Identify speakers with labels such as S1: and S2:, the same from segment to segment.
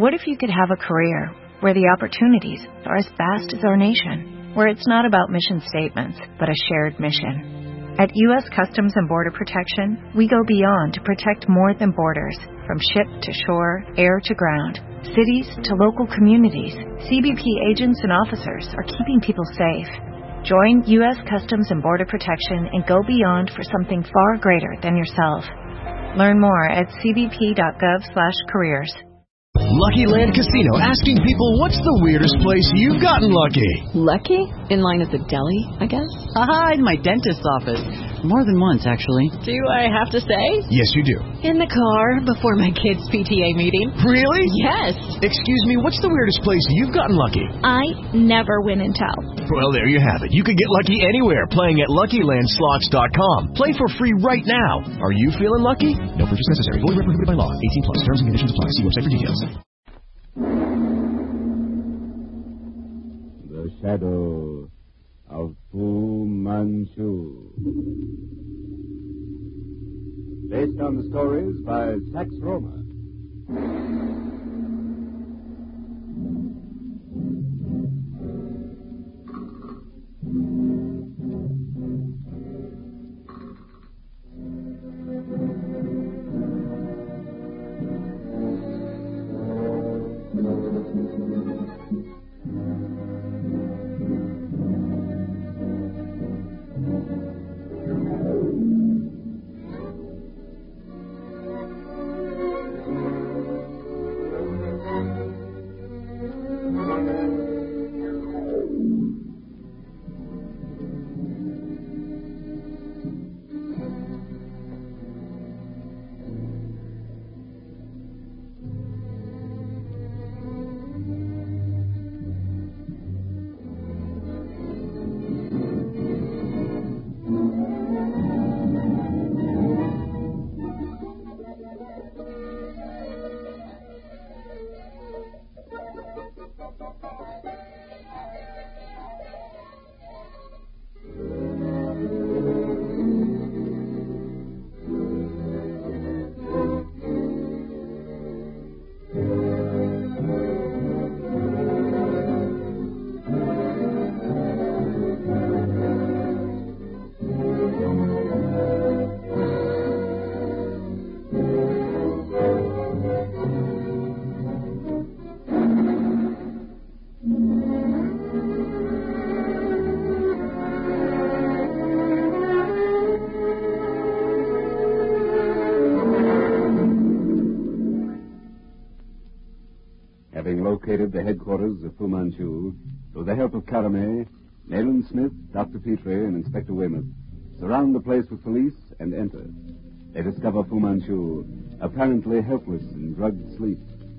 S1: What if you could have a career where the opportunities are as vast as our nation, where it's not about mission statements, but a shared mission? At U.S. Customs and Border Protection, we go beyond to protect more than borders. From ship to shore, air to ground, cities to local communities, CBP agents and officers are keeping people safe. Join U.S. Customs and Border Protection and go beyond for something far greater than yourself. Learn more at cbp.gov/careers.
S2: Lucky Land Casino, asking people, what's the weirdest place you've gotten lucky?
S3: Lucky? In line at the deli, I guess?
S4: Aha, in my dentist's office. More than once, actually.
S3: Do I have to say?
S2: Yes, you do.
S3: In the car, before my kids' PTA meeting.
S2: Really?
S3: Yes.
S2: Excuse me, what's the weirdest place you've gotten lucky?
S5: I never win and tell.
S2: Well, there you have it. You can get lucky anywhere, playing at LuckyLandSlots.com. Play for free right now. Are you feeling lucky? No purchase necessary. Void where prohibited by law. 18 plus. Terms and conditions apply. See website for details.
S6: The Shadow of Fu Manchu. Based on the stories by Sax Roma. Having located the headquarters of Fu Manchu, through the help of Karame, Nayland Smith, Dr. Petrie, and Inspector Weymouth surround the place with police and enter. They discover Fu Manchu apparently helpless in drugged sleep.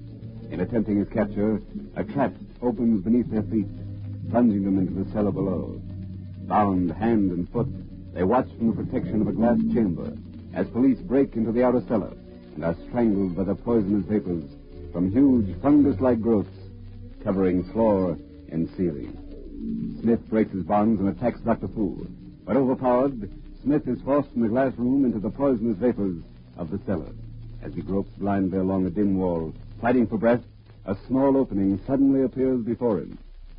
S6: In attempting his capture, a trap opens beneath their feet, plunging them into the cellar below. Bound hand and foot, they watch from the protection of a glass chamber as police break into the outer cellar and are strangled by the poisonous vapors from huge fungus-like growths covering floor and ceiling. Smith breaks his bonds and attacks Dr. Fu, but overpowered, Smith is forced from the glass room into the poisonous vapors of the cellar. As he gropes blindly along a dim wall, fighting for breath, a small opening suddenly appears before him.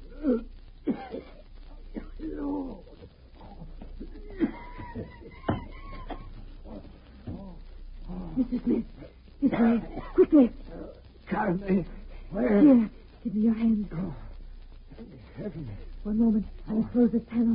S7: Mr. Smith, this way, quickly.
S8: Carmen, where?
S7: Here, give me your hand.
S8: Oh, heaven.
S7: One moment, I will close this panel.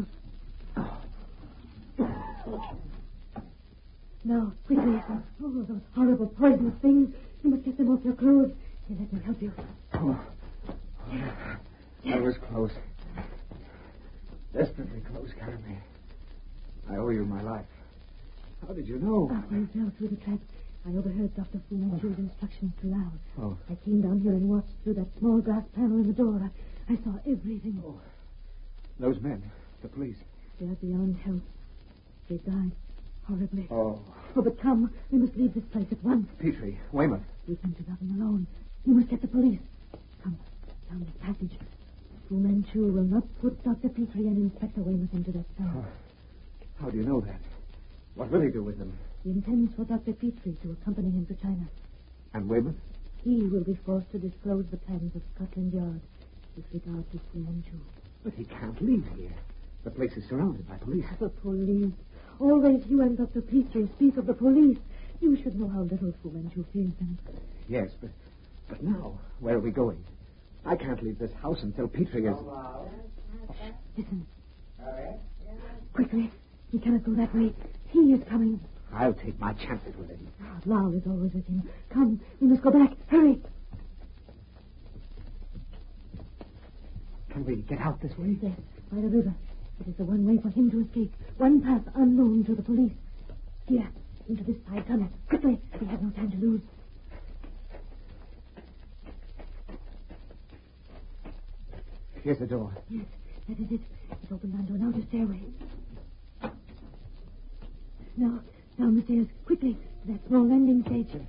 S7: Now, quickly. Oh, those horrible poisonous things. You must get them off your clothes. Here, let me help you.
S8: Oh, that was close. Desperately close, Carmen. I owe you my life. How did you know?
S7: You fell through the trap. I overheard Dr. Fu Manchu's instructions too loud.
S8: Oh.
S7: I came down here and watched through that small glass panel in the door. I saw everything.
S8: Oh. Those men, the police.
S7: They are beyond help. They died horribly.
S8: Oh.
S7: Oh, but come. We must leave this place at once.
S8: Petrie, Weymouth.
S7: We can do nothing alone. You must get the police. Come, down this passage. Fu Manchu will not put Dr. Petrie and Inspector Weymouth into that cell.
S8: Oh. How do you know that? What will he do with them?
S7: He intends for Dr. Petrie to accompany him to China.
S8: And Weymouth?
S7: he will be forced to disclose the plans of Scotland Yard with regard to Fu Manchu.
S8: But he can't leave here. The place is surrounded by police.
S7: The police. Always you and Dr. Petrie speak of the police. You should know how little Fu Manchu fears them.
S8: Yes, but now, where are we going? I can't leave this house until Petrie is...
S7: Listen. Quickly. He cannot go that way. He is coming.
S8: I'll take my chances with him.
S7: Lal is always with him. Come, we must go back. Hurry.
S8: Can we get out this way?
S7: Yes, by the river. It is the one way for him to escape. One path unknown to the police. Here, into this side tunnel. Quickly. We have no time to lose.
S8: Here's the door.
S7: Yes, that is it. It opens onto an outer stairway. Now, down the stairs. Quickly, to that small landing stage.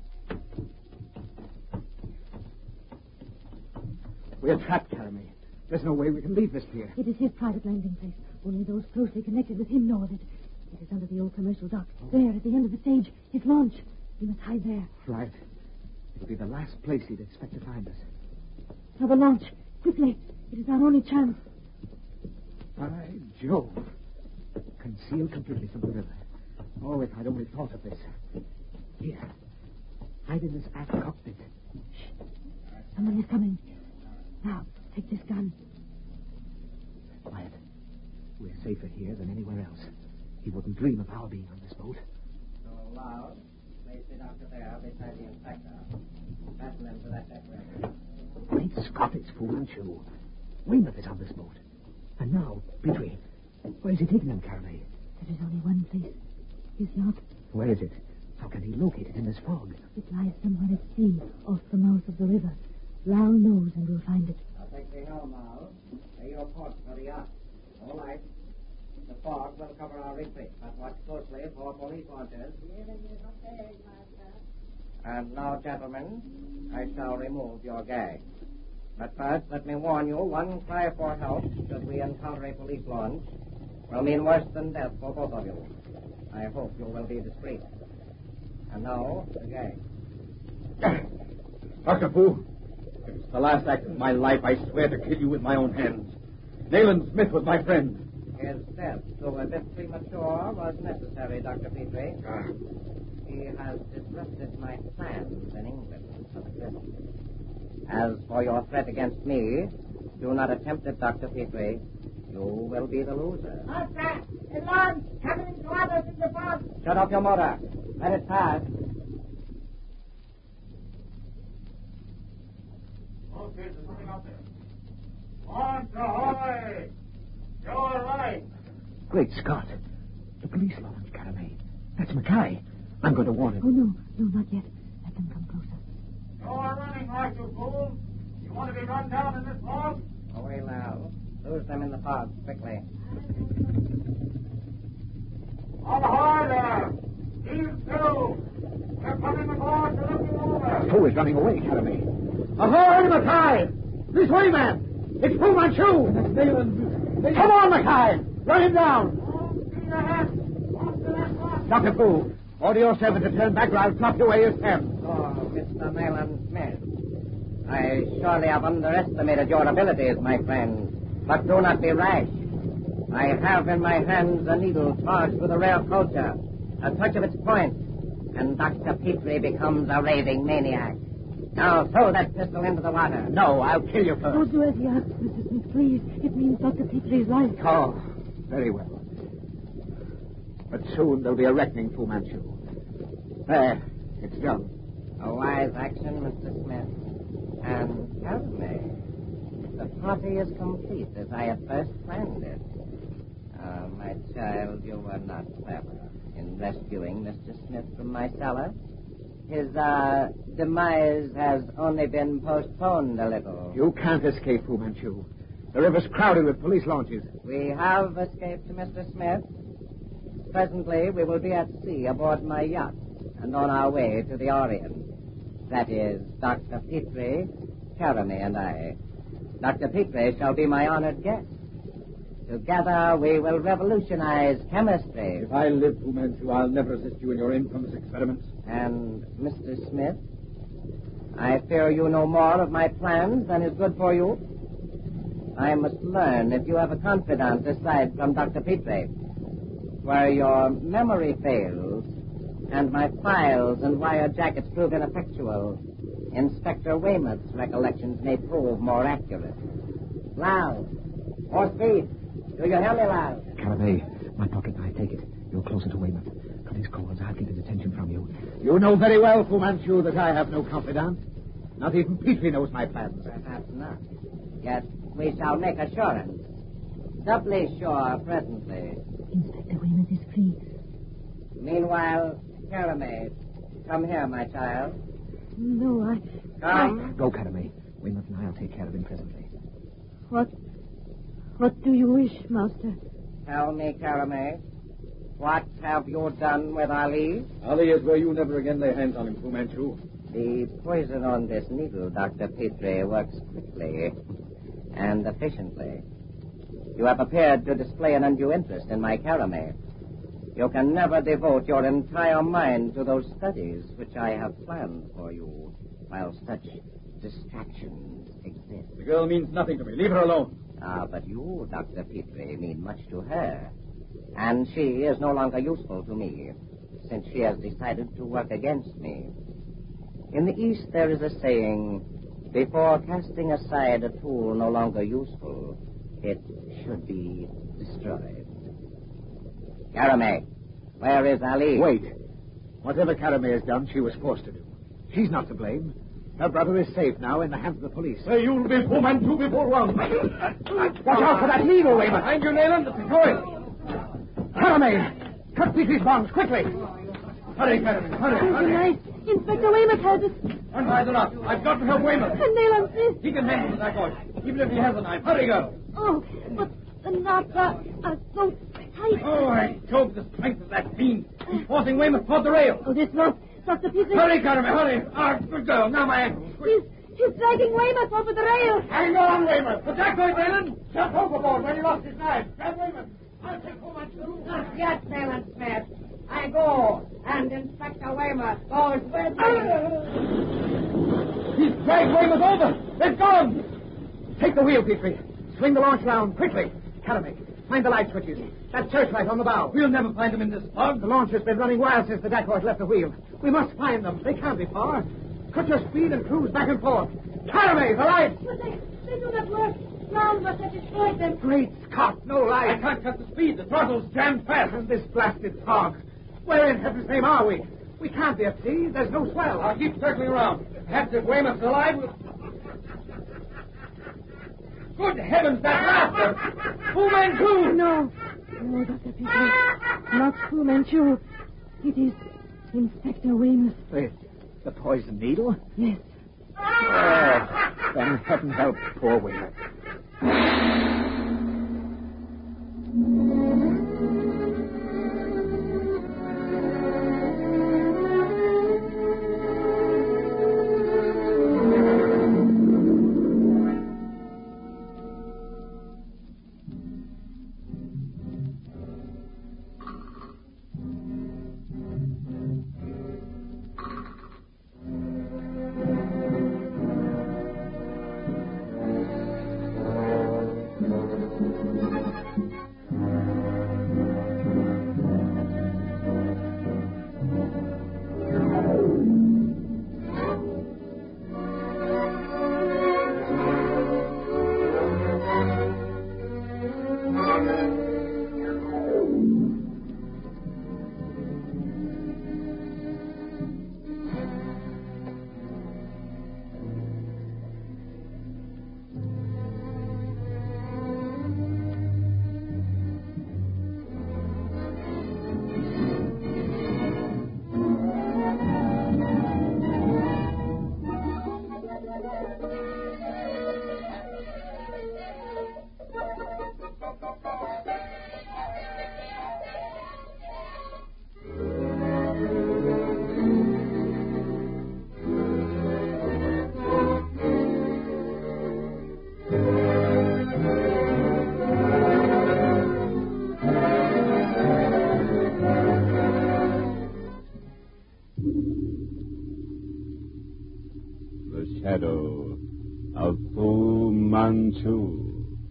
S8: We're trapped, Caramay. There's no way we can leave this pier.
S7: It is his private landing place. Only those closely connected with him know of it. It is under the old commercial dock. There, at the end of the stage, his launch. We must hide there.
S8: Right. It'll be the last place he'd expect to find us.
S7: Now the launch. Quickly. It is our only chance.
S8: By Jove. Concealed completely from the river. Oh, if I'd only thought of this. Here. Hide in this aft cockpit.
S7: Shh. Someone is coming. Now, take this gun.
S8: Quiet. We're safer here than anywhere else. He wouldn't dream of our being on this boat.
S9: So loud. Place it after there beside the inspector. Fasten them to that deck rail.
S8: Great Scott, it's Fu Manchu. Weymouth is on this boat. And now, Petrie. Where is he taking him, Caramay?
S7: There is only one place. His yacht.
S8: Where is it? How can he locate it in this fog?
S7: It lies somewhere at sea, off the mouth of the river. Lal knows and will find it.
S9: I'll take the helm, Mal. Lay your port for the yacht. All right. The fog will cover our retreat, but watch closely for police launches. And now, gentlemen, I shall remove your gag. But first, let me warn you, one cry for help, should we encounter a police launch, will mean worse than death for both of you. I hope you will be discreet. And now, the gag.
S10: Dr. Fu, if it's the last act of my life, I swear to kill you with my own hands. Nayland Smith was my friend.
S9: His death, though a bit premature, was necessary, Dr. Petrie. He has disrupted my plans in England for the present. As for your threat against me, do not attempt it, Dr. Petrie. You will be the loser.
S11: Master, a launch coming to others in the fog.
S9: Shut off your motor. Let it pass.
S12: Okay, there's something out there. Launch ahoy! You're right.
S8: Great Scott. The police launch, Caramay. That's Mackay. I'm going to warn him.
S7: Oh, no. No, not yet. Let them come closer.
S12: You're running like you fool. You want to be run down in this fog?
S9: Away, Lal. Lose them in the fog, quickly.
S12: On ahoy there! Heave to! They're coming aboard to look you over.
S8: Fu is running away, Caramay.
S10: Ahoy, Mackay! This way, man! It's Fu Manchu! Nayland. Come on, Mackay! Run him down! Dr. Fu, order your servant to turn back or I'll chop away his hand.
S9: Oh, Mr. Nayland Smith. I surely have underestimated your abilities, my friend. But do not be rash. I have in my hands a needle charged with a rare culture. A touch of its point, and Dr. Petrie becomes a raving maniac. Now throw that pistol into the water.
S10: No, I'll kill you first.
S7: Don't do as he asks, Mr. Smith, please. It means Dr. Petrie's life.
S8: Oh, very well. But soon there'll be a reckoning, Fu Manchu. There, it's done.
S9: A wise action, Mr. Smith. And tell me, the party is complete as I at first planned it. My child, you were not clever in rescuing Mr. Smith from my cellar. His, demise has only been postponed a little.
S8: You can't escape, Fu Manchu. The river's crowded with police launches.
S9: We have escaped, Mr. Smith. Presently, we will be at sea aboard my yacht and on our way to the Orient. That is, Dr. Petrie, Caramay, and I. Dr. Petrie shall be my honored guest. Together, we will revolutionize chemistry.
S10: If I live, Fu Manchu, I'll never assist you in your infamous experiments.
S9: And Mr. Smith, I fear you know more of my plans than is good for you. I must learn if you have a confidant aside from Dr. Petrie. Where your memory fails and my files and wire jackets prove ineffectual, Inspector Weymouth's recollections may prove more accurate. Loud. More speed. Do you hear me, Loud?
S8: Caramay, my pocket knife, take it. You're closer to Weymouth. Cut his calls. I'll keep his attention from you. You know very well, Fu Manchu, that I have no confidant. Not even Petrie knows my plans.
S9: Perhaps not. Yet we shall make assurance. Doubly sure presently.
S7: Inspector Weymouth is free.
S9: Meanwhile, Caramay, come here, my child.
S7: No,
S9: Come.
S8: Go, Caramay. Weymouth and I'll take care of him presently.
S7: What do you wish, Master?
S9: Tell me, Caramay, what have you done with Ali?
S10: Ali is where you never again lay hands on him, Fu Manchu.
S9: The poison on this needle, Dr. Petrie, works quickly and efficiently. You have appeared to display an undue interest in my Caramay. You can never devote your entire mind to those studies which I have planned for you, while such distractions exist.
S10: The girl means nothing to me. Leave her alone.
S9: Ah, but you, Dr. Petrie, mean much to her. And she is no longer useful to me, since she has decided to work against me. In the East, there is a saying, before casting aside a tool no longer useful, it should be destroyed. Caramay, where is Ali?
S8: Wait. Whatever Caramay has done, she was forced to do. She's not to blame. Her brother is safe now in the hands of the police.
S10: Say, you'll be Fu Manchu before long.
S8: Watch out for that needle, Weymouth.
S10: Behind you, Nayland. Go it.
S8: Caramay, cut Petrie's bonds quickly.
S10: Hurry, Caramay, hurry,
S7: Good
S10: hurry.
S7: night. Inspector Weymouth has it.
S10: Untie the knot. I've got to help Weymouth.
S7: And Nayland Smith.
S10: He can handle the dacoit, even if he has a knife. Hurry, girl.
S7: Oh, but the knots are so tight.
S10: Oh, I told the strength of that fiend. He's forcing Weymouth toward the rail.
S7: Oh, this knot. Dr. Petrie.
S10: Hurry, Caramay, hurry. Ah, good girl. Now my ankle.
S7: He's dragging Weymouth over the rail.
S10: Hang on, Weymouth. The dacoit, Nayland. Jump overboard when he lost his knife. Grab Weymouth. I'll take Fu Manchu.
S11: Not yet, Nayland Smith. I go, and Inspector Weymouth goes with me.
S10: He's dragged Weymouth over. They've gone.
S8: Take the wheel, Petrie. Swing the launch round quickly. Caramay, find the light switches. That searchlight on the bow.
S10: We'll never find them in this fog.
S8: The launch has been running wild since the dacoit left the wheel. We must find them. They can't be far. Cut your speed and cruise back and forth. Caramay, the light!
S7: But they do not work. Ground must have destroyed them.
S8: Great Scott, no light.
S10: I can't cut the speed. The throttle's jammed fast.
S8: And this blasted fog. Where in heaven's name are we? We can't be at sea. There's no swell.
S10: I'll keep circling around. Perhaps if Weymouth's alive, we'll... Good heavens, that laughter! Fu Manchu!
S7: No, Dr. Petrie. Not Fu Manchu. It is Inspector Weymouth.
S8: The poison needle?
S7: Yes.
S8: Oh, then heaven help poor Weymouth.
S6: shadow of Fu Manchu.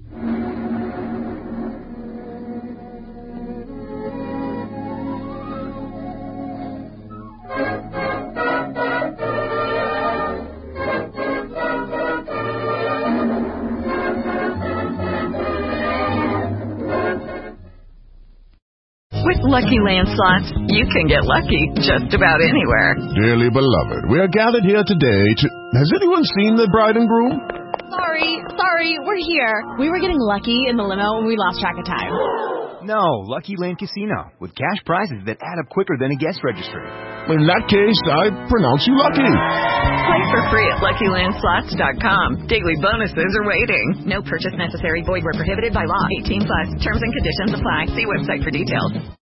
S13: With Lucky Land Slots, you can get lucky just about anywhere.
S14: Dearly beloved, we are gathered here today to... Has anyone seen the bride and groom?
S3: Sorry, we're here. We were getting lucky in the limo and we lost track of time.
S15: No, Lucky Land Casino, with cash prizes that add up quicker than a guest registry.
S14: In that case, I pronounce you lucky.
S13: Play for free at LuckyLandSlots.com. Daily bonuses are waiting. No purchase necessary. Void where prohibited by law. 18+. Terms and conditions apply. See website for details.